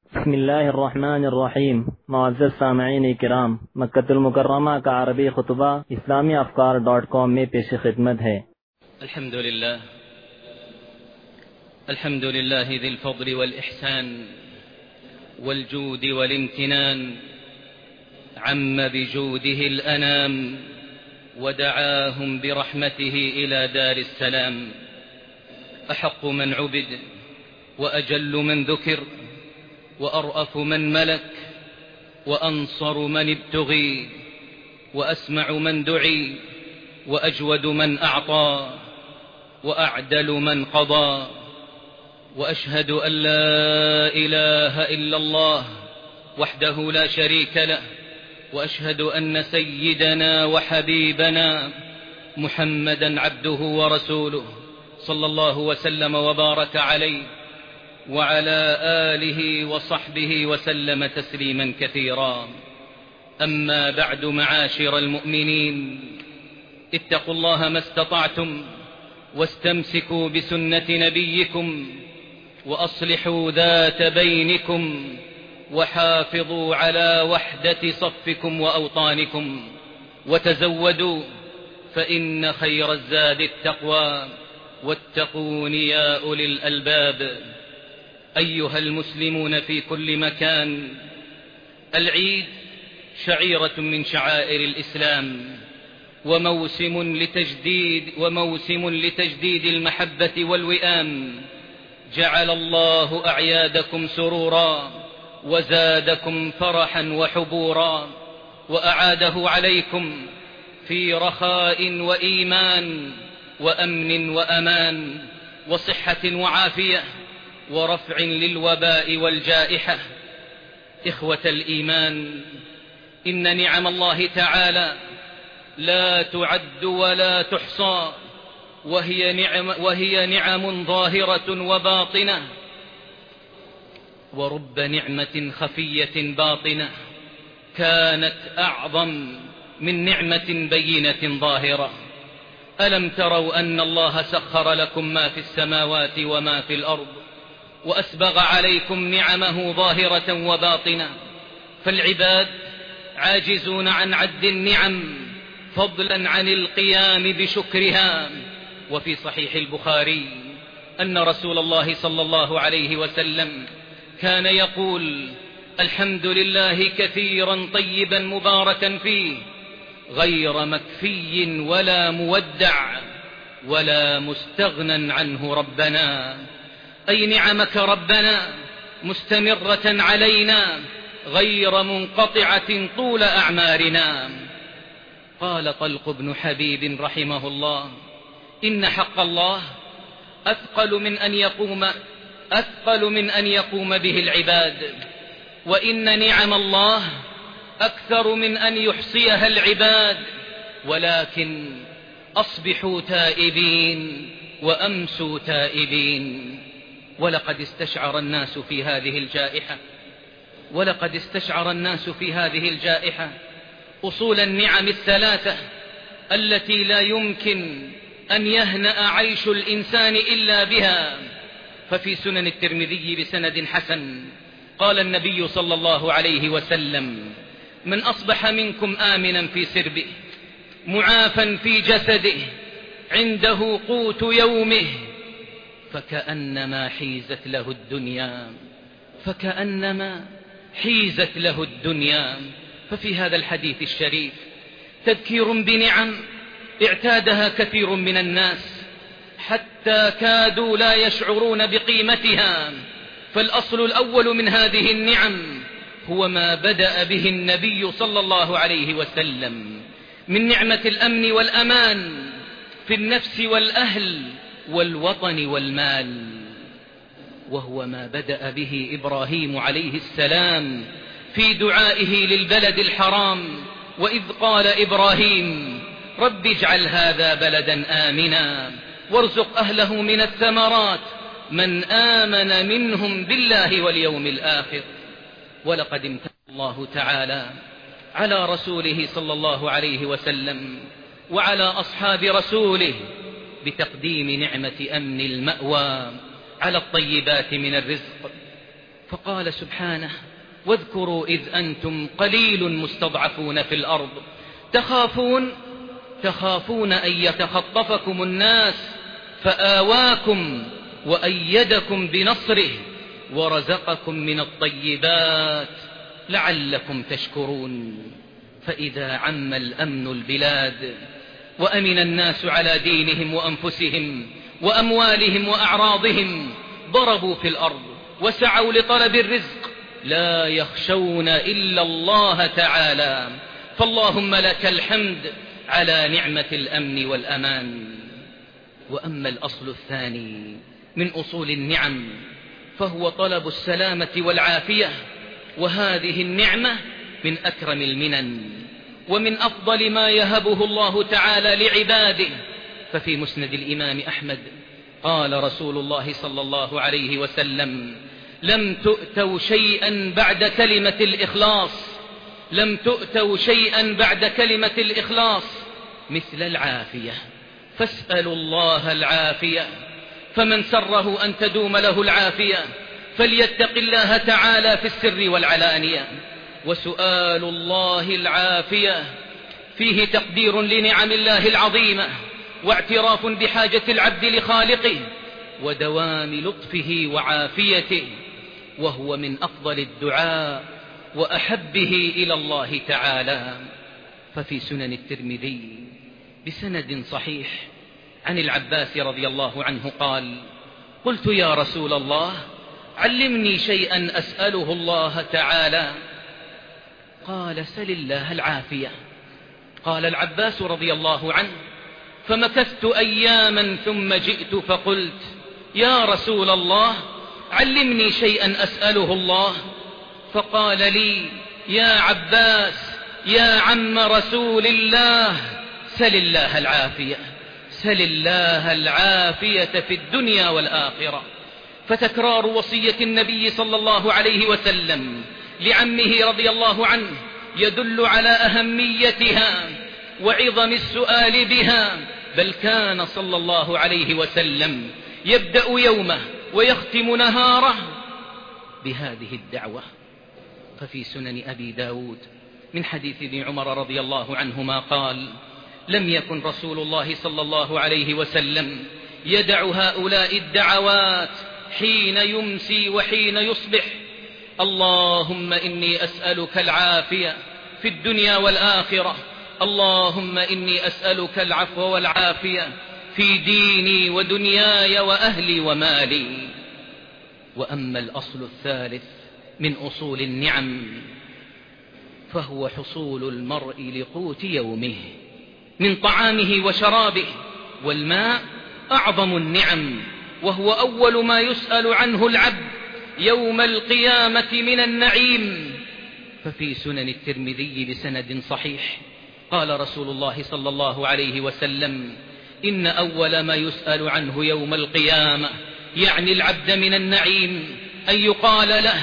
بسم الله الرحمن الرحیم. معزز سامعین کرام، مکہ المکرمہ کا عربی خطبہ اسلامی افکار.com میں پیش خدمت ہے۔ الحمد لله ذي الفضل والإحسان والجود والامتنان، عم بجوده الأنام ودعاهم برحمته إلى دار السلام. أحق من عبد وأجل من ذكر وأرأف من ملك وأنصر من ابتغي وأسمع من دعي وأجود من أعطى وأعدل من قضى. وأشهد أن لا إله إلا الله وحده لا شريك له، وأشهد أن سيدنا وحبيبنا محمدا عبده ورسوله صلى الله وسلم وبارك عليه وعلى آله وصحبه وسلم تسليما كثيرا. أما بعد، معاشر المؤمنين، اتقوا الله ما استطعتم واستمسكوا بسنة نبيكم وأصلحوا ذات بينكم وحافظوا على وحدة صفكم وأوطانكم، وتزودوا فإن خير الزاد التقوى، واتقون يا أولي الألباب. أيها المسلمون في كل مكان، العيد شعيرة من شعائر الإسلام، وموسم لتجديد المحبة والوئام. جعل الله أعيادكم سرورا وزادكم فرحا وحبورا، وأعاده عليكم في رخاء وإيمان وأمن وأمان وصحة وعافية ورفع للوباء والجائحة. إخوة الإيمان، إن نعم الله تعالى لا تعد ولا تحصى، وهي نعم ظاهرة وباطنة، ورب نعمة خفية باطنة كانت أعظم من نعمة بينة ظاهرة. ألم تروا أن الله سخر لكم ما في السماوات وما في الأرض، وأسبغ عليكم نعمه ظاهرة وباطنة، فالعباد عاجزون عن عد النعم فضلا عن القيام بشكرها. وفي صحيح البخاري أن رسول الله صلى الله عليه وسلم كان يقول: الحمد لله كثيرا طيبا مباركا فيه، غير مكفي ولا مودع ولا مستغنى عنه ربنا. أي نعمك ربنا مستمرة علينا غير منقطعة طول أعمارنا. قال طلق بن حبيب رحمه الله: إن حق الله أثقل من أن يقوم به العباد، وإن نعم الله أكثر من أن يحصيها العباد، ولكن أصبحوا تائبين وأمسوا تائبين. ولقد استشعر الناس في هذه الجائحة أصول النعم الثلاثة التي لا يمكن أن يهنأ عيش الإنسان إلا بها. ففي سنن الترمذي بسند حسن قال النبي صلى الله عليه وسلم: من أصبح منكم آمنا في سربه معافا في جسده عنده قوت يومه فكأنما حيزت له الدنيا. ففي هذا الحديث الشريف تذكير بنعم اعتادها كثير من الناس حتى كادوا لا يشعرون بقيمتها. فالأصل الأول من هذه النعم هو ما بدأ به النبي صلى الله عليه وسلم من نعمة الأمن والأمان في النفس والأهل والوطن والمال، وهو ما بدأ به إبراهيم عليه السلام في دعائه للبلد الحرام، وإذ قال إبراهيم: رب اجعل هذا بلدا آمنا وارزق أهله من الثمرات من آمن منهم بالله واليوم الآخر. ولقد امتن الله تعالى على رسوله صلى الله عليه وسلم وعلى أصحاب رسوله بتقديم نعمة أمن المأوى على الطيبات من الرزق. فقال سبحانه: واذكروا إذ أنتم قليل مستضعفون في الأرض تخافون أن يتخطفكم الناس فآواكم وأيدكم بنصره ورزقكم من الطيبات لعلكم تشكرون. فإذا عم الأمن البلاد وأمن الناس على دينهم وأنفسهم وأموالهم وأعراضهم ضربوا في الأرض وسعوا لطلب الرزق لا يخشون إلا الله تعالى. فاللهم لك الحمد على نعمة الأمن والأمان. وأما الأصل الثاني من أصول النعم فهو طلب السلامة والعافية، وهذه النعمة من أكرم المنن ومن أفضل ما يهبه الله تعالى لعباده. ففي مسند الإمام أحمد قال رسول الله صلى الله عليه وسلم: لم تؤتوا شيئا بعد كلمة الإخلاص مثل العافية، فاسألوا الله العافية. فمن سره أن تدوم له العافية فليتق الله تعالى في السر والعلانية. وسؤال الله العافية فيه تقدير لنعم الله العظيمة واعتراف بحاجة العبد لخالقه ودوام لطفه وعافيته، وهو من أفضل الدعاء وأحبه إلى الله تعالى. ففي سنن الترمذي بسند صحيح عن العباس رضي الله عنه قال: قلت يا رسول الله علمني شيئا أسأله الله تعالى. قال: سل الله العافية. قال العباس رضي الله عنه: فمكثت أياما ثم جئت فقلت: يا رسول الله علمني شيئا أسأله الله. فقال لي: يا عباس يا عم رسول الله، سل الله العافية، سل الله العافية في الدنيا والآخرة. فتكرار وصية النبي صلى الله عليه وسلم لعمه رضي الله عنه يدل على أهميتها وعظم السؤال بها. بل كان صلى الله عليه وسلم يبدأ يومه ويختم نهاره بهذه الدعوة. ففي سنن أبي داود من حديث ابن عمر رضي الله عنهما قال: لم يكن رسول الله صلى الله عليه وسلم يدع هؤلاء الدعوات حين يمسي وحين يصبح: اللهم إني أسألك العافية في الدنيا والآخرة، اللهم إني أسألك العفو والعافية في ديني ودنياي وأهلي ومالي. وأما الأصل الثالث من أصول النعم فهو حصول المرء لقوت يومه من طعامه وشرابه. والماء أعظم النعم، وهو أول ما يسأل عنه العبد يوم القيامة من النعيم. ففي سنن الترمذي بسند صحيح قال رسول الله صلى الله عليه وسلم: إن أول ما يسأل عنه يوم القيامة يعني العبد من النعيم أن يقال له: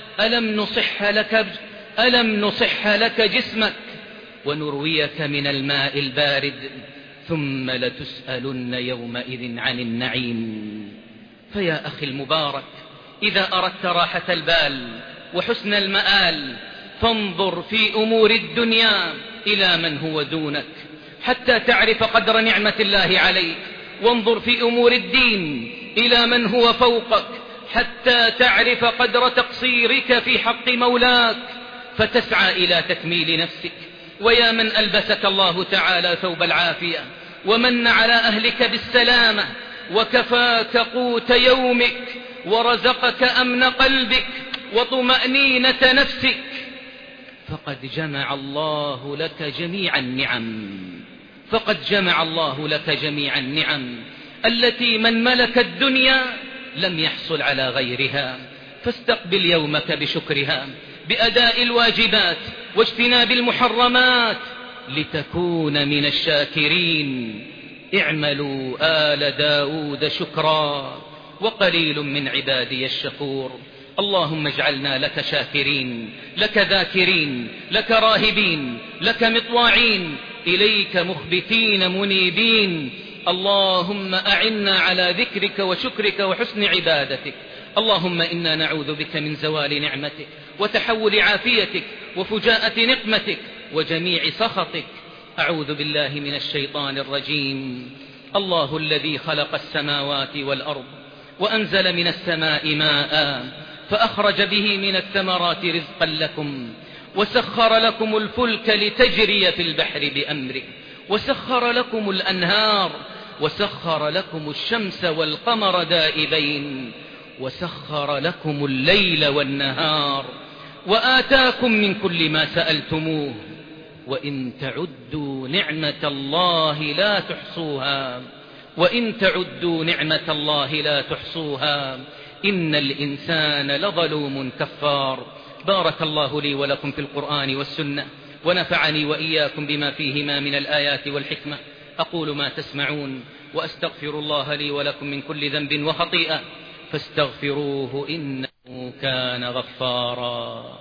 ألم نصح لك جسمك ونرويك من الماء البارد، ثم لتسألن يومئذ عن النعيم. فيا أخي المبارك، إذا أردت راحة البال وحسن المآل فانظر في أمور الدنيا إلى من هو دونك حتى تعرف قدر نعمة الله عليك، وانظر في أمور الدين إلى من هو فوقك حتى تعرف قدر تقصيرك في حق مولاك فتسعى إلى تكميل نفسك. ويا من ألبسك الله تعالى ثوب العافية ومن على أهلك بالسلامة وكفاك قوت يومك ورزقك أمن قلبك وطمأنينة نفسك، فقد جمع الله لك جميع النعم التي من ملك الدنيا لم يحصل على غيرها. فاستقبل يومك بشكرها بأداء الواجبات واجتناب المحرمات لتكون من الشاكرين. اعملوا آل داود شكرا وقليل من عبادي الشكور. اللهم اجعلنا لك شاكرين، لك ذاكرين، لك راهبين، لك مطواعين، إليك مخبتين منيبين. اللهم أعنا على ذكرك وشكرك وحسن عبادتك. اللهم إنا نعوذ بك من زوال نعمتك وتحول عافيتك وفجاءة نقمتك وجميع سخطك. أعوذ بالله من الشيطان الرجيم. الله الذي خلق السماوات والأرض وأنزل من السماء ماء فأخرج به من الثمرات رزقا لكم وسخر لكم الفلك لتجري في البحر بأمره وسخر لكم الأنهار وسخر لكم الشمس والقمر دائبين وسخر لكم الليل والنهار وآتاكم من كل ما سألتموه وإن تعدوا نعمة الله لا تحصوها وإن تعدوا نعمة الله لا تحصوها إن الإنسان لظلوم كفار. بارك الله لي ولكم في القرآن والسنة ونفعني وإياكم بما فيهما من الآيات والحكمة. أقول ما تسمعون وأستغفر الله لي ولكم من كل ذنب وخطيئة فاستغفروه إنه كان غفارا.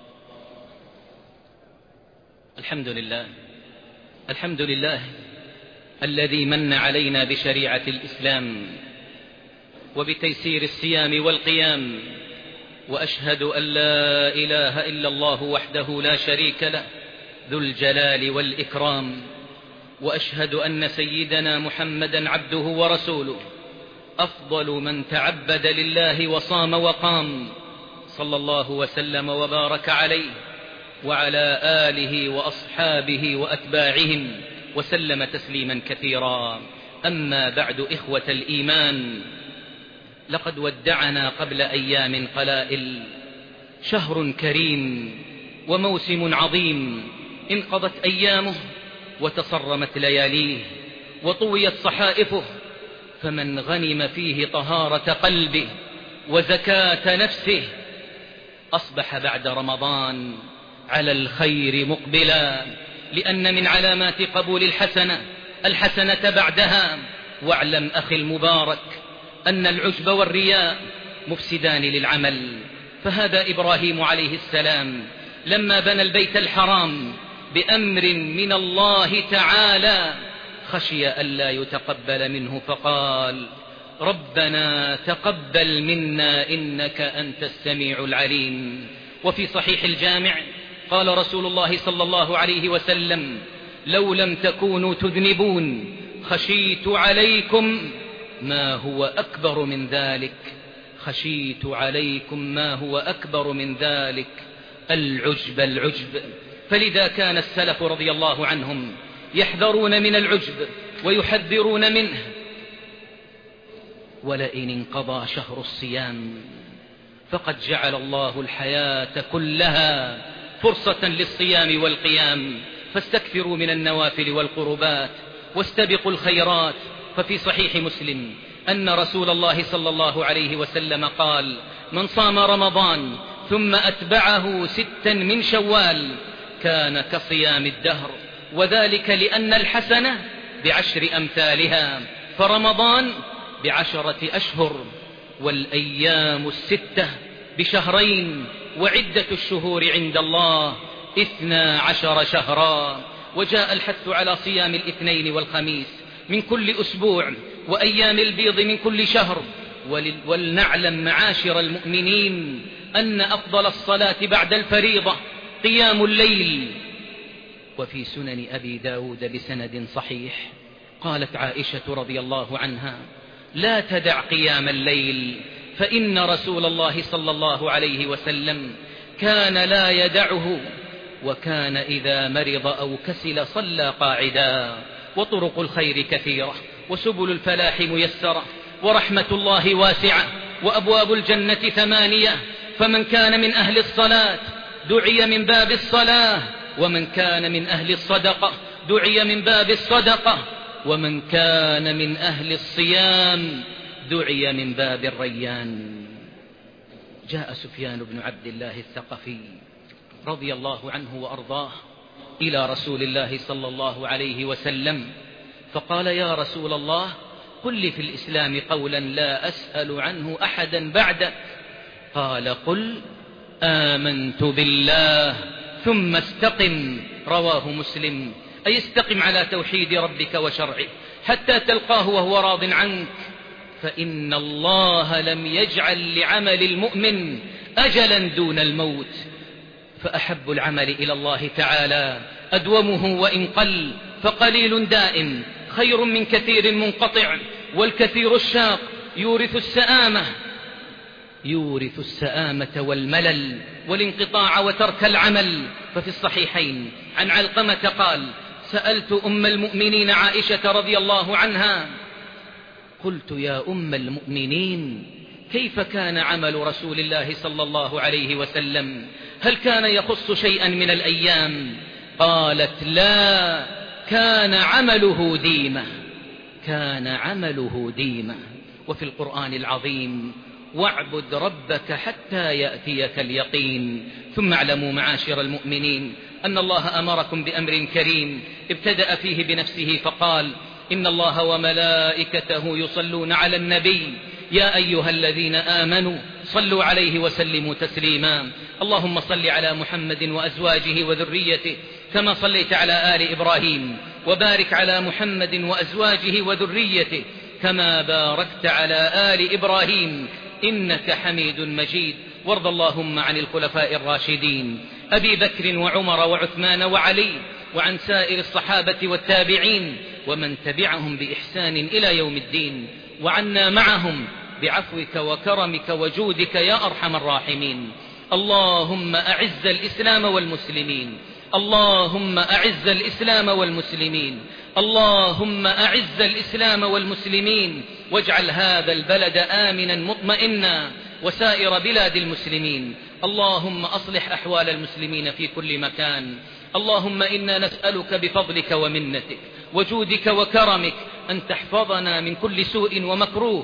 الحمد لله الذي من علينا بشريعة الإسلام وبتيسير الصيام والقيام، وأشهد أن لا إله إلا الله وحده لا شريك له ذو الجلال والإكرام، وأشهد أن سيدنا محمدا عبده ورسوله أفضل من تعبد لله وصام وقام، صلى الله وسلم وبارك عليه وعلى آله وأصحابه وأتباعهم وسلم تسليما كثيرا. أما بعد، إخوة الإيمان، لقد ودعنا قبل أيام قلائل شهر كريم وموسم عظيم انقضت أيامه وتصرمت لياليه وطويت صحائفه، فمن غنم فيه طهارة قلبه وزكاة نفسه أصبح بعد رمضان على الخير مقبلا، لأن من علامات قبول الحسنة بعدها. واعلم أخي المبارك أن العجب والرياء مفسدان للعمل، فهذا إبراهيم عليه السلام لما بنى البيت الحرام بأمر من الله تعالى خشي ألا يتقبل منه فقال: ربنا تقبل منا إنك أنت السميع العليم. وفي صحيح الجامع قال رسول الله صلى الله عليه وسلم: لو لم تكونوا تذنبون خشيت عليكم ما هو أكبر من ذلك، خشيت عليكم ما هو أكبر من ذلك، العجب. فلذا كان السلف رضي الله عنهم يحذرون من العجب ويحذرون منه. ولئن انقضى شهر الصيام فقد جعل الله الحياة كلها فرصة للصيام والقيام، فاستكثروا من النوافل والقربات واستبقوا الخيرات. ففي صحيح مسلم أن رسول الله صلى الله عليه وسلم قال: من صام رمضان ثم أتبعه 6 من شوال كان كصيام الدهر، وذلك لأن الحسنة ب10 أمثالها، فرمضان ب10 أشهر، والأيام 6 بشهرين، وعدة الشهور عند الله 12 شهرا. وجاء الحث على صيام الاثنين والخميس من كل أسبوع وأيام البيض من كل شهر. ولنعلم معاشر المؤمنين أن أفضل الصلاة بعد الفريضة قيام الليل. وفي سنن أبي داود بسند صحيح قالت عائشة رضي الله عنها: لا تدع قيام الليل، فإن رسول الله صلى الله عليه وسلم كان لا يدعه، وكان إذا مرض أو كسل صلى قاعدا. وطرق الخير كثيرة وسبل الفلاح ميسرة، ورحمة الله واسعة، وأبواب الجنة 8، فمن كان من أهل الصلاة دعي من باب الصلاة، ومن كان من أهل الصدقة دعي من باب الصدقة، ومن كان من أهل الصيام دعي من باب الريان. جاء سفيان بن عبد الله الثقفي رضي الله عنه وأرضاه إلى رسول الله صلى الله عليه وسلم فقال: يا رسول الله، قل لي في الإسلام قولا لا أسأل عنه أحدا بعدك. قال: قل آمنت بالله ثم استقم. رواه مسلم. أي استقم على توحيد ربك وشرعه حتى تلقاه وهو راض عنك، فإن الله لم يجعل لعمل المؤمن أجلا دون الموت. فأحب العمل إلى الله تعالى أدومه وإن قل، فقليل دائم خير من كثير منقطع، والكثير الشاق يورث السآمة والملل والانقطاع وترك العمل. ففي الصحيحين عن علقمة قال: سألت أم المؤمنين عائشة رضي الله عنها، قلت: يا أم المؤمنين، كيف كان عمل رسول الله صلى الله عليه وسلم؟ هل كان يخص شيئا من الأيام؟ قالت: لا، كان عمله ديمة. وفي القرآن العظيم: واعبد ربك حتى يأتيك اليقين. ثم اعلموا معاشر المؤمنين أن الله أمركم بأمر كريم ابتدأ فيه بنفسه فقال: إن الله وملائكته يصلون على النبي يا أيها الذين آمنوا صلوا عليه وسلموا تسليما. اللهم صل على محمد وأزواجه وذريته كما صليت على آل إبراهيم، وبارك على محمد وأزواجه وذريته كما باركت على آل إبراهيم إنك حميد مجيد. وارض اللهم عن الخلفاء الراشدين أبي بكر وعمر وعثمان وعلي، وعن سائر الصحابة والتابعين ومن تبعهم بإحسان إلى يوم الدين، وعنا معهم بعفوك وكرمك وجودك يا أرحم الراحمين. اللهم أعز الإسلام والمسلمين، اللهم أعز الإسلام والمسلمين، اللهم أعز الإسلام والمسلمين، واجعل هذا البلد آمنا مطمئنا وسائر بلاد المسلمين. اللهم أصلح أحوال المسلمين في كل مكان. اللهم إنا نسألك بفضلك ومنتك وجودك وكرمك أن تحفظنا من كل سوء ومكروه.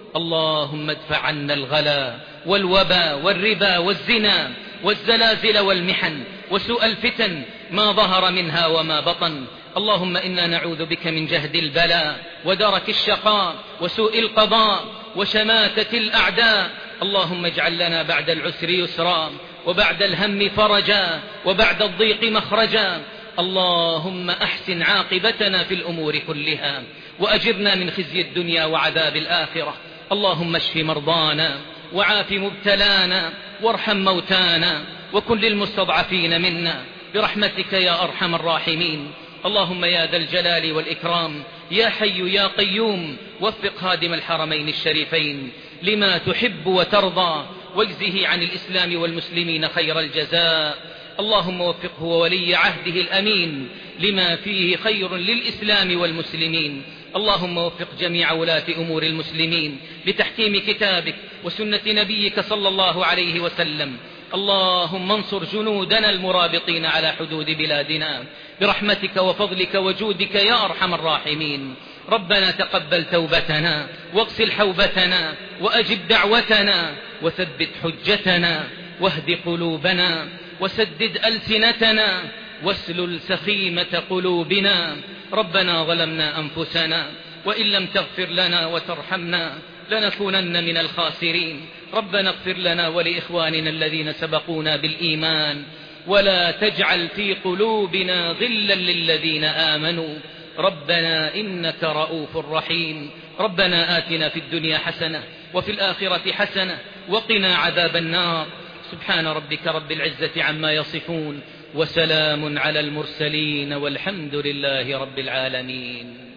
اللهم ادفع عنا الغلا والوبا والربا والزنا والزلازل والمحن وسوء الفتن ما ظهر منها وما بطن. اللهم إنا نعوذ بك من جهد البلاء ودرك الشقاء وسوء القضاء وشماتة الأعداء. اللهم اجعل لنا بعد العسر يسرا وبعد الهم فرجا وبعد الضيق مخرجا. اللهم أحسن عاقبتنا في الأمور كلها وأجرنا من خزي الدنيا وعذاب الآخرة. اللهم اشف مرضانا وعاف مبتلانا وارحم موتانا وكن للمستضعفين منا برحمتك يا أرحم الراحمين. اللهم يا ذا الجلال والإكرام يا حي يا قيوم وفق خادم الحرمين الشريفين لما تحب وترضى، واجزه عن الإسلام والمسلمين خير الجزاء. اللهم وفقه وولي عهده الأمين لما فيه خير للإسلام والمسلمين. اللهم وفق جميع ولاة أمور المسلمين لتحكيم كتابك وسنة نبيك صلى الله عليه وسلم. اللهم انصر جنودنا المرابطين على حدود بلادنا برحمتك وفضلك وجودك يا أرحم الراحمين. ربنا تقبل توبتنا واغسل حوبتنا وأجب دعوتنا وثبت حجتنا واهد قلوبنا وسدد ألسنتنا واسلل سخيمة قلوبنا. ربنا ظلمنا أنفسنا وإن لم تغفر لنا وترحمنا لنكونن من الخاسرين. ربنا اغفر لنا ولإخواننا الذين سبقونا بالإيمان ولا تجعل في قلوبنا غلا للذين آمنوا. ربنا إنك رؤوف رحيم. ربنا آتنا في الدنيا حسنة وفي الآخرة حسنة وقنا عذاب النار. سبحان ربك رب العزة عما يصفون وسلام على المرسلين والحمد لله رب العالمين.